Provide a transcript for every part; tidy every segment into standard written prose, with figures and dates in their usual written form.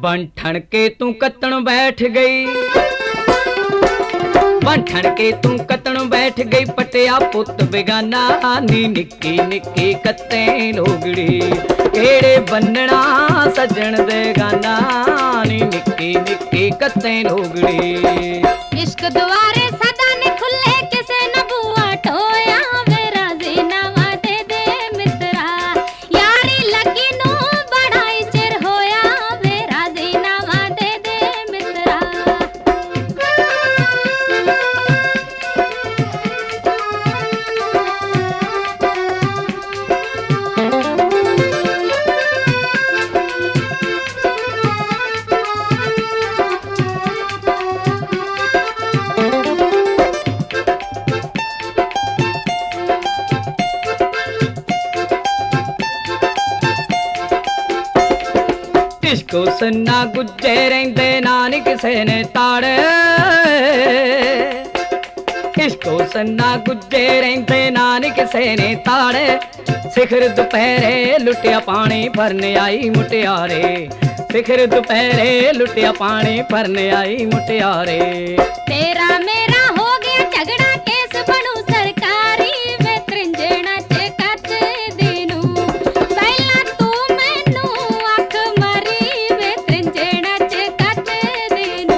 बन ठण के तू कतण बैठ गई, बन ठण के तू कतण बैठ गई, पटिया पुत बेगाना नी निक्की निक्की कत्ते लोगड़ी, केड़े बनना सजन दे गाना नी निक्की निक्की कत्ते लोगड़ी। इश्क द्वारे सदा ने खुले किसे न बुआ टोया, वे राजी नवा दे दे मित्रा, यारी लगी नू बढ़ाई चिर होया, वे राजी नवा दे दे मित्रा। इश्को सन्ना गुज्जे रहिंदे नान किसे ने ताड़े, इश्को सन्ना गुज्जे रहिंदे नान किसे ने ताड़े, सिखर दुपहरे लुटिया पानी भरने आई मुटियारे, सिखर दुपहरे लुटिया पानी भरने आई मुटियारे। तेरा मेरा हो गया झगड़ा केस बनू सरकारी, वे त्रिंजना च कत दिनू, पहला तू मैनू अख मरी, वे त्रिंजना च कत दिनू।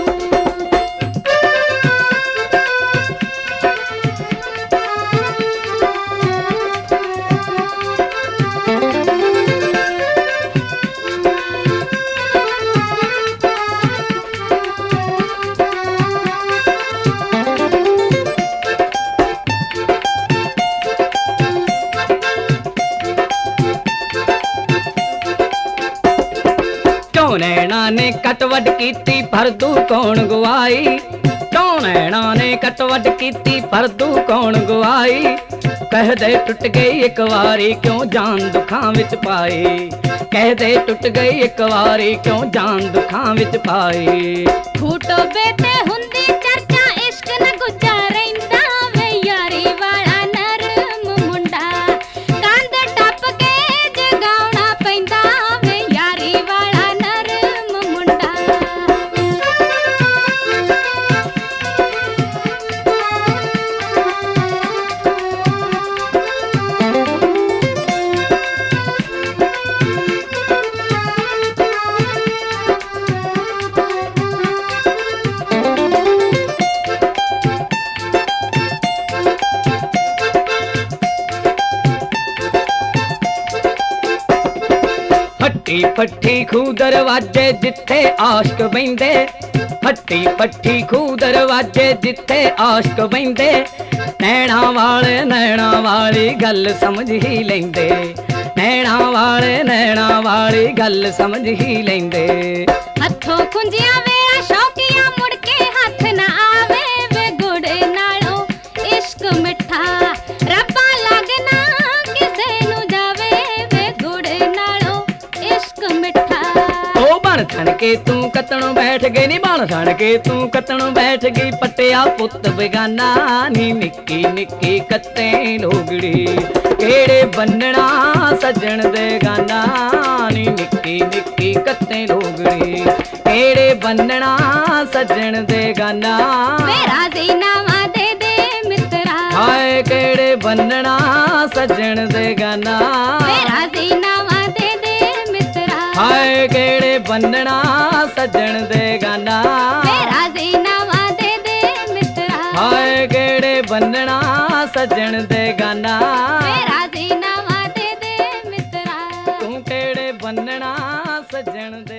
क्यों नैना ने कटवट कीती परदू कौन गवाई, क्यों नैना ने कटवट कीती परदू कौन गवाई, कह दे टुट गई एक वारी क्यों जान दुखां विच पाई, कह दे टुट गई एक वारी क्यों जान दुखां विच पाई। फूटो बेते हुंदी चर्चा इश्क न गुज्जा रहिंदा, वे यारी वाला नरम मुंडा, कंध टप के जगाउणा पैंदा, वे यारी वाला नरम मुंडा। फट्टी फट्टी खू दरवाजे जिथे आशिक बहिंदे, फट्टी फट्टी खू दरवाजे जिथे आशिक बहिंदे, नैना वाली गल समझ ही लेंदे, नैना वाली गल समझ ही लेंदे। हथों खुंजिया वेला शौकिया मुड़ के हथ ना आवे, वे गुड़ नालों इश्क मिठा, रब्बा लगना किसे नू जावे, वे गुड़ नालों इश्क मिठा। ओ बन ठण के तू कतणों बैठ गई नी, बन ठण के तू कतणों बैठ गई, पटिया पुत बेगाना नी निक्की निक्की कत्ते लोगड़ी, केड़े बनना सजन दे गाना नी निक्की निक्की कत्ते लोगड़ी, केड़े बनना सजन दे गाना, वे राजी नवा दे दे मित्रा, हाय केड़े बनना सजन दे गाना, वे राजी नवा दे दे मित्रा, हाय केड़े बनना सजन दे गाना, वे राजी नवा दे दे मित्रा, हाय केड़े बनना सजन दे गाना, वे राजी नवा दे दे मित्रा। तू केड़े बनना सजन